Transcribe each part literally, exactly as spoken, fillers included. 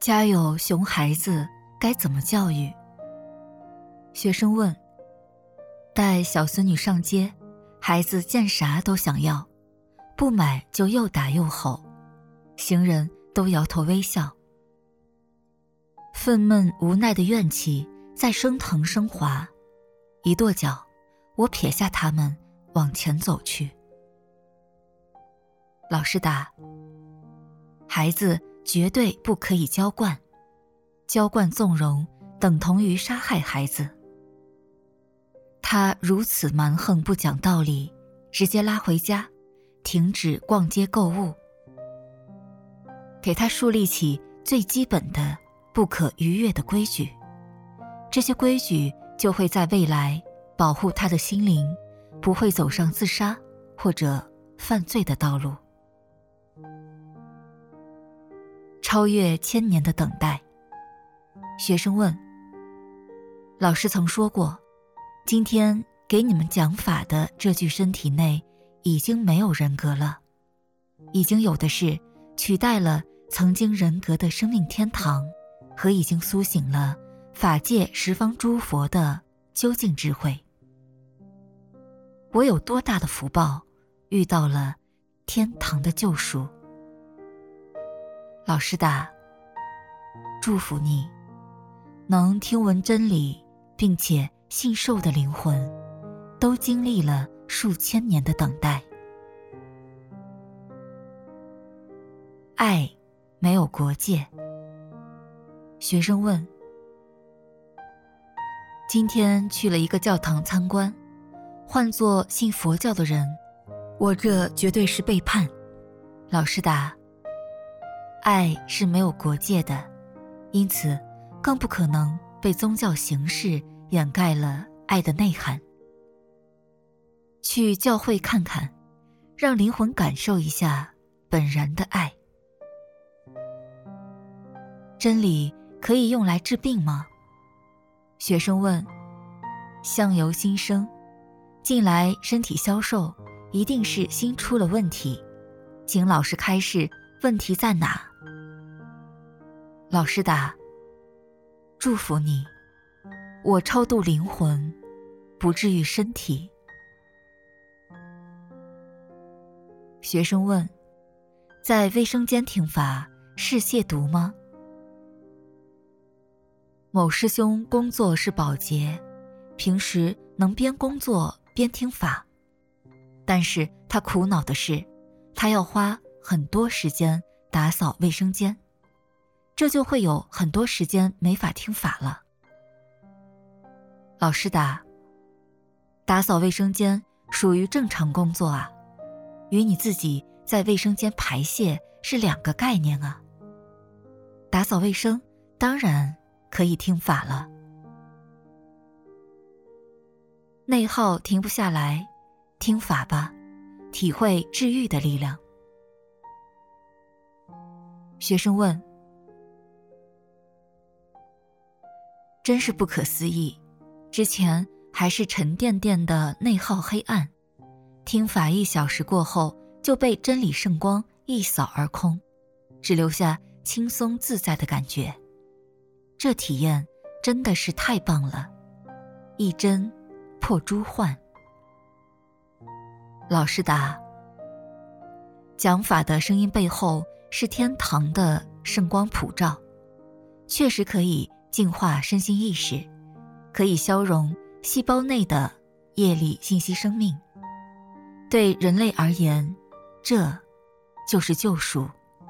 家有熊孩子该怎么教育？学生问。带小孙女上街，孩子见啥都想要，不买就又打又吼，行人都摇头微笑。愤懑无奈的怨气在升腾升华，一跺脚，我撇下他们往前走去。老师答：孩子绝对不可以娇惯，娇惯纵容等同于杀害孩子。他如此蛮横不讲道理，直接拉回家，停止逛街购物。给他树立起最基本的不可逾越的规矩，这些规矩就会在未来保护他的心灵，不会走上自杀或者犯罪的道路。超越千年的等待。学生问：老师曾说过，今天给你们讲法的这具身体内已经没有人格了，已经有的是取代了曾经人格的生命天堂和已经苏醒了法界十方诸佛的究竟智慧。我有多大的福报，遇到了天堂的救赎。老师答：祝福你，能听闻真理并且信受的灵魂，都经历了数千年的等待。爱没有国界。学生问：今天去了一个教堂参观，换作信佛教的人，我这绝对是背叛。老师答：爱是没有国界的，因此更不可能被宗教形式掩盖了爱的内涵。去教会看看，让灵魂感受一下本然的爱。真理可以用来治病吗？学生问。相由心生，近来身体消瘦，一定是心出了问题，请老师开示，问题在哪？老师答：祝福你，我超度灵魂，不治愈身体。学生问：在卫生间听法是亵渎吗？某师兄工作是保洁，平时能边工作边听法，但是他苦恼的是，他要花很多时间打扫卫生间，这就会有很多时间没法听法了。老师答：打扫卫生间属于正常工作啊，与你自己在卫生间排泄是两个概念啊。打扫卫生当然可以听法了。内耗停不下来，听法吧，体会治愈的力量。学生问：真是不可思议，之前还是沉甸甸的内耗黑暗，听法一小时过后就被真理圣光一扫而空，只留下轻松自在的感觉。这体验真的是太棒了，一真破诸幻。老师答：讲法的声音背后是天堂的圣光普照，确实可以净化身心意识，可以消融细胞内的业力信息生命。对人类而言，这就是救赎。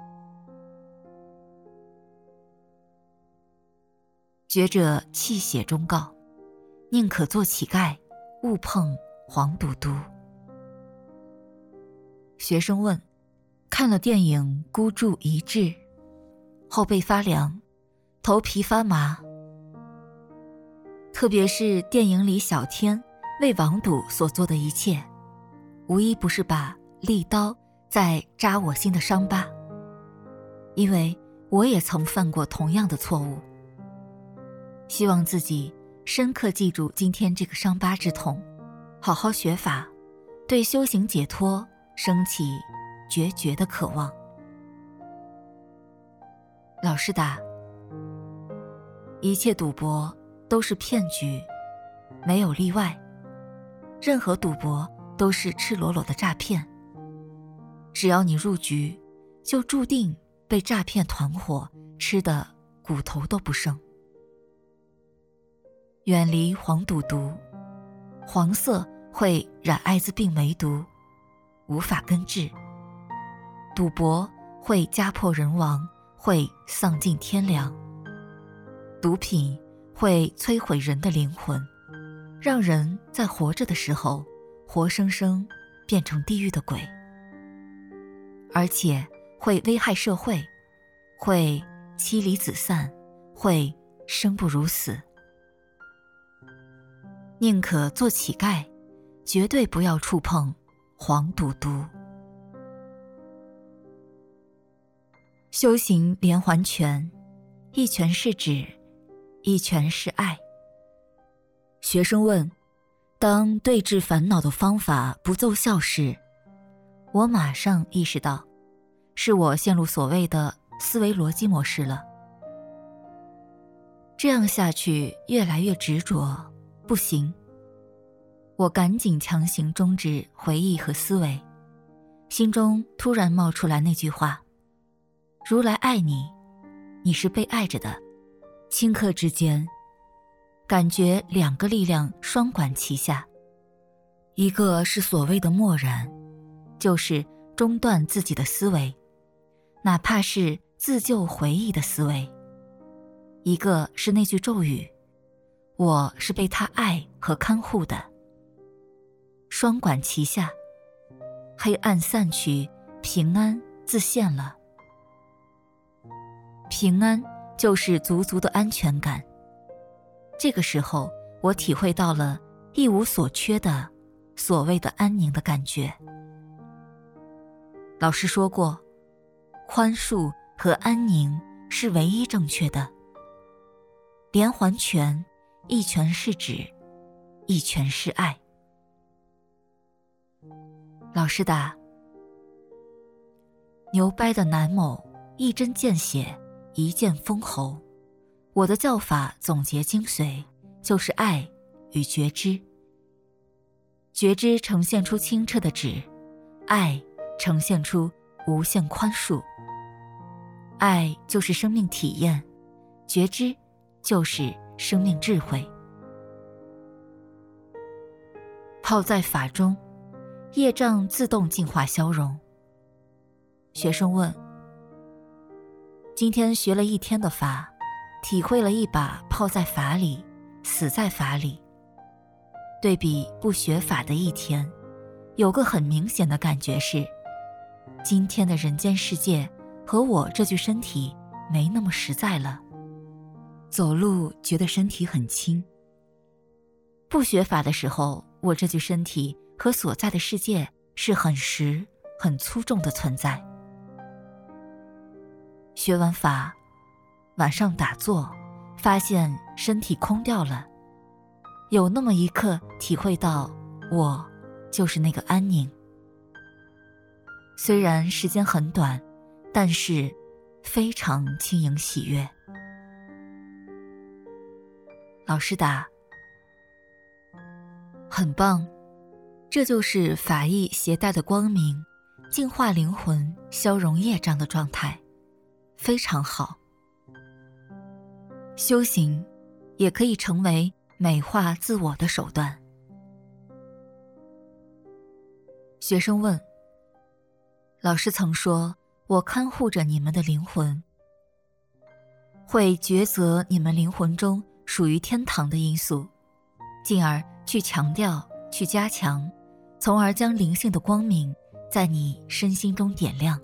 觉者泣血忠告：宁可做乞丐，勿碰黄赌毒。学生问：看了电影《孤注一掷》，后背发凉，头皮发麻，特别是电影里小天为网赌所做的一切，无一不是把利刀在扎我心的伤疤，因为我也曾犯过同样的错误。希望自己深刻记住今天这个伤疤之痛，好好学法，对修行解脱升起决绝的渴望。老师答： 一切赌博都是骗局，没有例外。任何赌博都是赤裸裸的诈骗。只要你入局，就注定被诈骗团伙吃得骨头都不剩。远离黄赌毒，黄色会染艾滋病梅毒，无法根治。赌博会家破人亡，会丧尽天良。毒品会摧毁人的灵魂，让人在活着的时候活生生变成地狱的鬼，而且会危害社会，会妻离子散，会生不如死。宁可做乞丐，绝对不要触碰黄赌毒。修行连环拳，一拳是指，一拳是爱。学生问，当对治烦恼的方法不奏效时，我马上意识到，是我陷入所谓的思维逻辑模式了。这样下去越来越执着，不行。我赶紧强行终止回忆和思维，心中突然冒出来那句话：如来爱你，你是被爱着的。顷刻之间，感觉两个力量双管齐下，一个是所谓的漠然，就是中断自己的思维，哪怕是自救回忆的思维；一个是那句咒语，我是被他爱和看护的。双管齐下，黑暗散去，平安自现了。平安就是足足的安全感。这个时候，我体会到了一无所缺的所谓的安宁的感觉。老师说过，宽恕和安宁是唯一正确的。连环拳，一拳是指，一拳是爱。老师答：牛掰的南某，一针见血，一剑封喉。我的教法总结精髓，就是爱与觉知。觉知呈现出清澈的指，爱呈现出无限宽恕。爱就是生命体验，觉知就是生命智慧。泡在法中，业障自动净化消融。学生问，今天学了一天的法，体会了一把泡在法里，死在法里。对比不学法的一天，有个很明显的感觉是，今天的人间世界和我这具身体没那么实在了。走路觉得身体很轻。不学法的时候，我这具身体和所在的世界是很实、很粗重的存在。学完法，晚上打坐，发现身体空掉了，有那么一刻体会到，我就是那个安宁。虽然时间很短，但是非常轻盈喜悦。老师答：很棒，这就是法义携带的光明，净化灵魂，消融业障的状态，非常好。修行也可以成为美化自我的手段。学生问，老师曾说，我看护着你们的灵魂，会抉择你们灵魂中属于天堂的因素，进而去强调，去加强，从而将灵性的光明在你身心中点亮。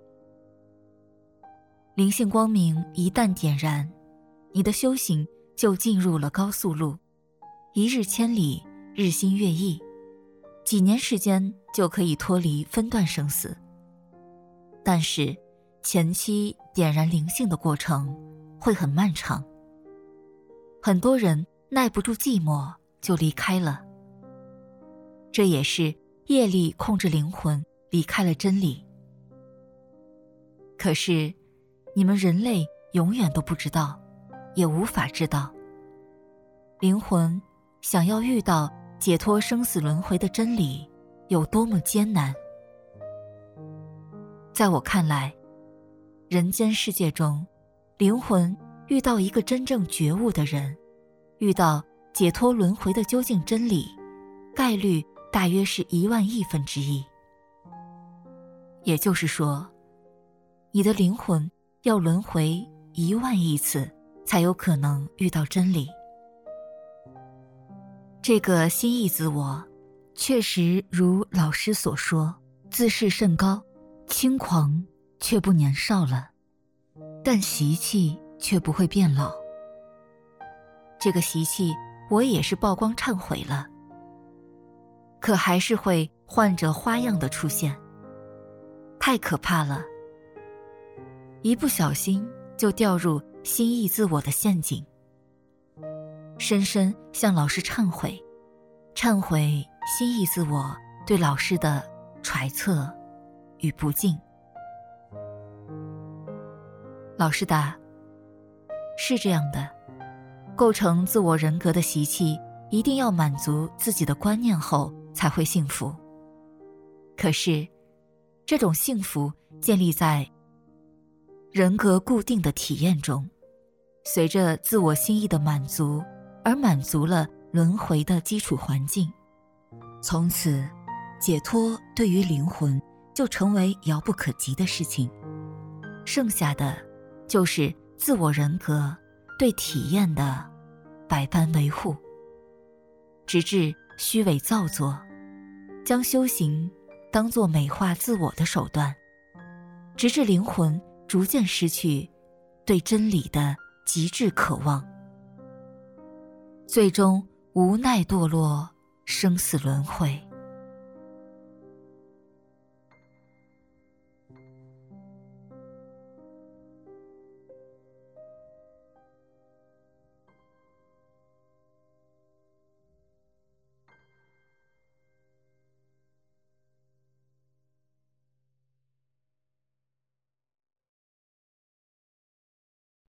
灵性光明一旦点燃，你的修行就进入了高速路，一日千里，日新月异，几年时间就可以脱离分段生死。但是前期点燃灵性的过程会很漫长，很多人耐不住寂寞就离开了，这也是业力控制灵魂离开了真理。可是你们人类永远都不知道， 也无法知道。灵魂想要遇到解脱生死轮回的真理有多么艰难。在我看来，人间世界中，灵魂遇到一个真正觉悟的人，遇到解脱轮回的究竟真理，概率大约是一万亿分之一。也就是说，你的灵魂要轮回一万亿次，才有可能遇到真理。这个心意自我，确实如老师所说，自视甚高，轻狂却不年少了，但习气却不会变老。这个习气我也是曝光忏悔了，可还是会换着花样的出现，太可怕了。一不小心就掉入心意自我的陷阱，深深向老师忏悔，忏悔心意自我对老师的揣测与不敬。老师答：是这样的，构成自我人格的习气一定要满足自己的观念后才会幸福。可是这种幸福建立在人格固定的体验中，随着自我心意的满足而满足了轮回的基础环境，从此解脱对于灵魂就成为遥不可及的事情，剩下的就是自我人格对体验的百般维护，直至虚伪造作，将修行当作美化自我的手段，直至灵魂逐渐失去对真理的极致渴望，最终无奈堕落生死轮回。